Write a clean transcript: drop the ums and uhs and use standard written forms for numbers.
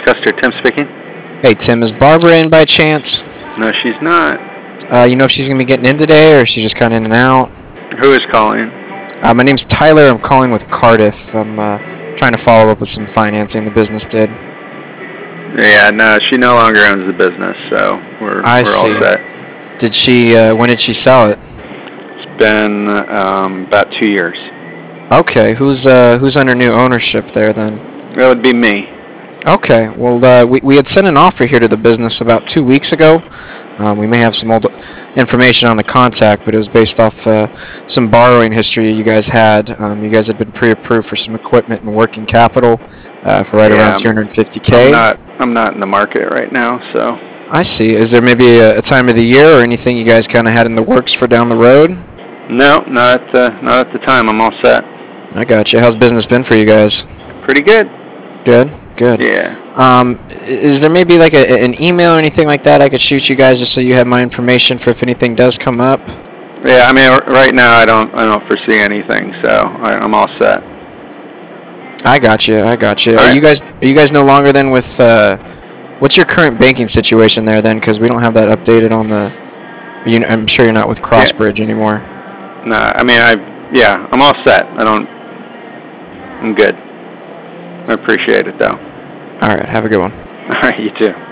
Custer, Tim speaking. Hey, Tim, is Barbara in by chance? No, she's not. You know if she's going to be getting in today, or is she just kind of in and out? Who is calling? My name's Tyler. I'm calling with Cardiff. I'm trying to follow up with some financing the business did. Yeah, no, she no longer owns the business, so we're all set. Did she? When did she sell it? It's been about 2 years. Okay, who's under new ownership there then? That would be me. Okay, well, we had sent an offer here to the business about 2 weeks ago. We may have some old information on the contact, but it was based off some borrowing history you guys had. You guys had been pre-approved for some equipment and working capital for around $250K. I'm not in the market right now, so. I see. Is there maybe a time of the year or anything you guys kind of had in the works for down the road? No, not at the time. I'm all set. I got you. How's business been for you guys? Pretty good. Good. Yeah. Is there maybe like an email or anything like that I could shoot you guys just so you have my information for if anything does come up? Yeah, I mean, right now I don't foresee anything, so I'm all set. I got you. All Are you guys no longer then with? What's your current banking situation there then? Because we don't have that updated on the. I'm sure you're not with Crossbridge anymore. Nah, I mean, I'm all set. I'm good. I appreciate it though. All right, have a good one. All right, you too.